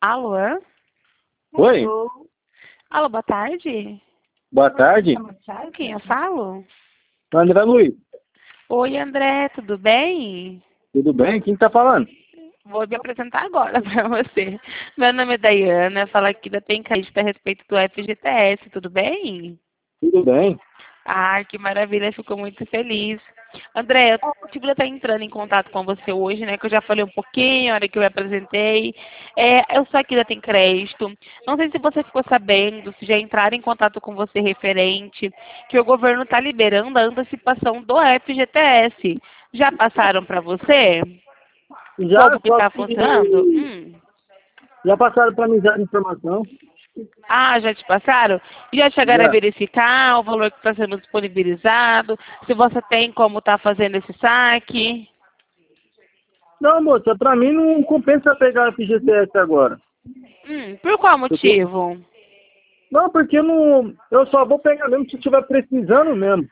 Alô? Oi, Alô, boa tarde. boa tarde. Com quem eu falo? André Luiz, Oi, André, tudo bem? tudo bem? Quem tá falando? Vou me apresentar agora para você. Meu nome é Daiana, falo aqui da Pencadista a respeito do FGTS, tudo bem? Tudo bem. Ah, que maravilha, fico muito feliz. André, eu tive estar entrando em contato com você hoje, né? Que eu já falei um pouquinho, a hora que eu me apresentei. Eu sou aqui da Tem Crédito. Não sei se você ficou sabendo, se já entraram em contato com você referente, que o governo está liberando a antecipação do FGTS. Já passaram para você? Já, Como que só está que funcionando? já passaram para mim já a informação. Ah, já te passaram? E já chegaram a Já. verificar o valor que está sendo disponibilizado? Se você tem como está fazendo esse saque? Não, moça, para mim não compensa pegar a FGTS agora. Por qual Porque- motivo? Não, porque não, eu só vou pegar mesmo se estiver precisando mesmo.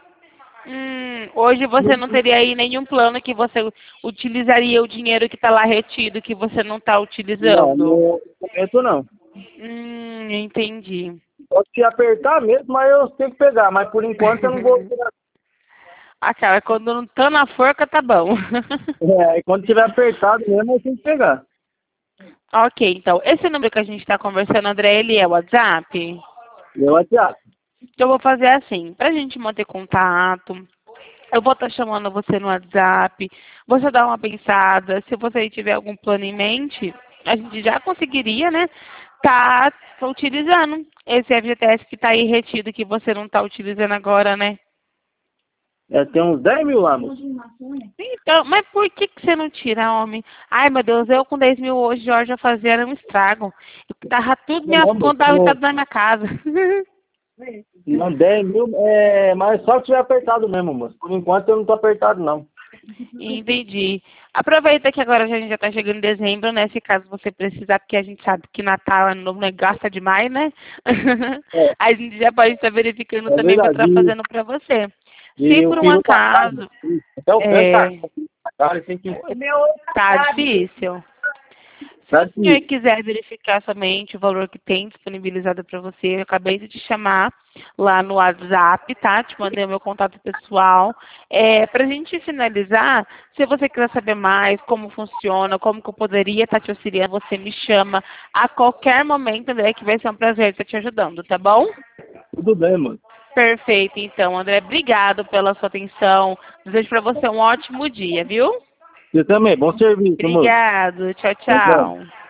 Hoje você não teria aí nenhum plano que você utilizaria o dinheiro que está lá retido, que você não está Não, utilizando? no momento não. Entendi. Pode se apertar mesmo, mas eu tenho que pegar. Mas por enquanto eu não vou pegar. Ah, cara, quando não tá na forca, tá bom. E quando tiver apertado mesmo, eu tenho que pegar. Ok, então, esse número que a gente está conversando, André, ele é o WhatsApp? Meu WhatsApp. Então, eu vou fazer assim, para a gente manter contato, eu vou estar chamando você no WhatsApp, você dá uma pensada, se você tiver algum plano em mente, a gente já conseguiria, né, tá utilizando esse FGTS que está aí retido, que você não está utilizando agora, né? Tem uns 10 mil lá, moça. Então, mas por que que você não tira, homem? Ai, meu Deus, eu com 10 mil hoje, Jorge, eu fazia era um estrago. Eu tava tudo, minhas Não, moça, contas estavam na minha casa. não 10 mil, mas só que tiver apertado mesmo, moço. Por enquanto eu não tô apertado, não. Entendi. Aproveita que agora a gente já está chegando em dezembro, né? Se caso você precisar, porque a gente sabe que Natal, Ano Novo, né, gasta demais, né? É, A gente já pode estar verificando é também para estar verdade. fazendo para você. Se E o por um peru tá caro. acaso Até o frango é, tá caro, tem que... tá difícil, se Tá o senhor difícil. quiser verificar somente o valor que tem disponibilizado para você, eu acabei de te chamar lá no WhatsApp, tá? Te mandei o meu contato pessoal. Para a gente finalizar, se você quiser saber mais como funciona, como que eu poderia estar te auxiliando, você me chama a qualquer momento, André, que vai ser um prazer estar te ajudando, tá bom? Tudo bem, mano. Perfeito, então, André, obrigado pela sua atenção. Desejo para você um ótimo dia, viu? Você também. Bom serviço, moço. Obrigado, tchau, Tchau, tchau. tchau.